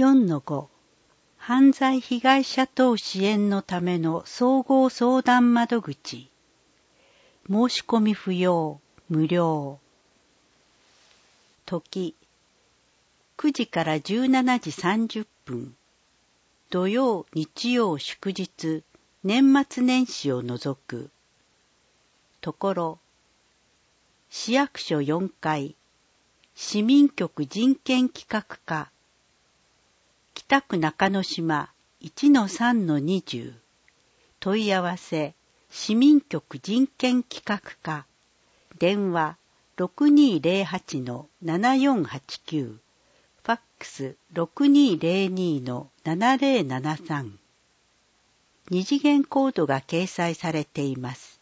4-5 犯罪被害者等支援のための総合相談窓口。申し込み不要、無料。時9時から17時30分。土曜、日曜、祝日、年末年始を除く。ところ、市役所4階、市民局人権企画課、北区中之島 1-3-20 問い合わせ市民局人権企画課電話 6208-7489 ファックス 6202-7073 二次元コードが掲載されています。